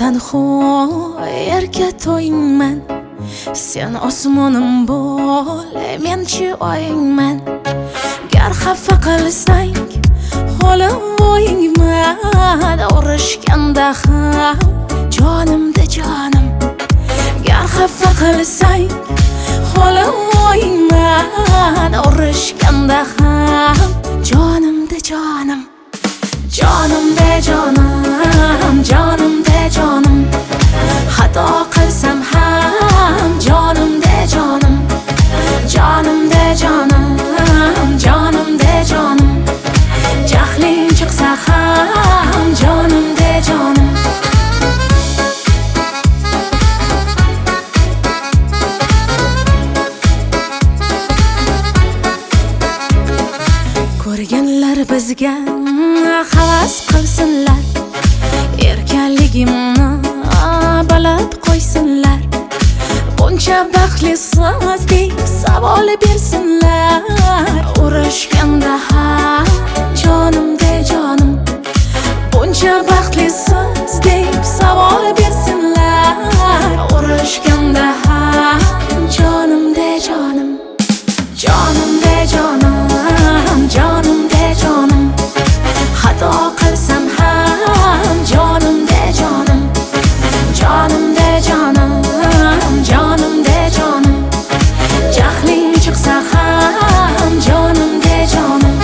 tanho yerga to'yingman, sen osmonim bo'l, menchi oyingman. Gar xafa qilsang holim o'yingman, urushganda ham jonimda jonim. Gar xafa qilsang holim o'yingman, urushganda ham jonimda jonim. Jonimda jonim, jonimda jonim. Xato qilsam ham jonimda jonim. Jonimda jonim, jonimda jonim. Jahling chiqsa ham jonimda jonim. Ko'rganlar bizga havas qilsinlar, erkanligimni balad qo'ysinlar. Buncha baxtlisiz deb savol bersinlar, urushganda ham jonimda jonim. Buncha baxtlisiz deb savol bersinlar, urushganda ham jonimda jonim. Jonimda jonim, jonimda jonim. Xato qilsam ham jonimda jonim. Jonimda jonim, jonimda jonim. Jahling chiqsa ham jonimda jonim.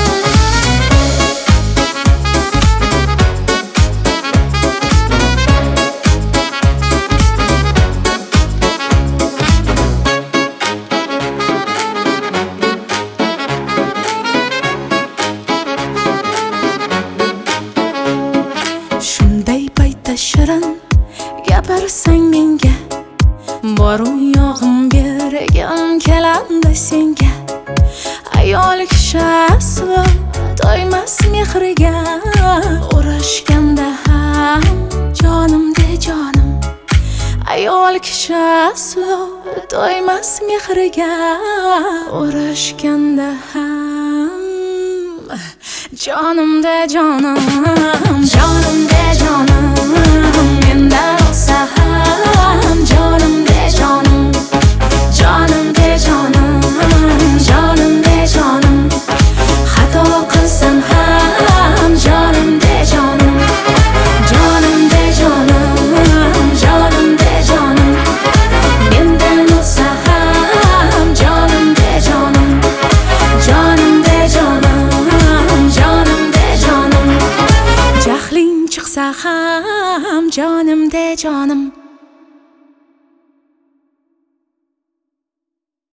Shunday paytda shirin gapirsang menga, bor u yog'im bergim keladi senga. Ayol kishi aslo to'ymas mehriga, urushganda ham jonimda jonim. Ayol kishi aslo to'ymas mehriga, urushganda ham jonimda jonim. Jonimda jonim, mendan olsa ham jonimda jonim. Jonimda jonim, jonimda jonim. Xato qilsam ham jonimda jonim. Jonimda jonim, jonimda jonim. Mendan olsa ham jonimda jonim. Jonimda jonim, jonimda jonim. Jahling chiqsa ham jonimda jonim.